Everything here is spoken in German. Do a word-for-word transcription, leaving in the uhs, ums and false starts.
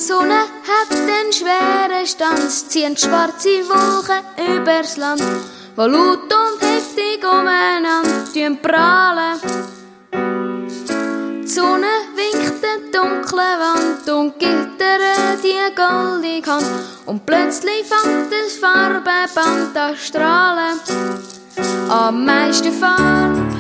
Die Sonne hat den schweren Stanz, ziehen schwarze Wolken übers Land, wo laut und heftig umeinander prahlen. Die Sonne winkt der dunklen Wand und gibt ihr die goldige Hand. Und plötzlich fängt das Farbenband an strahlen. Am meisten Farbe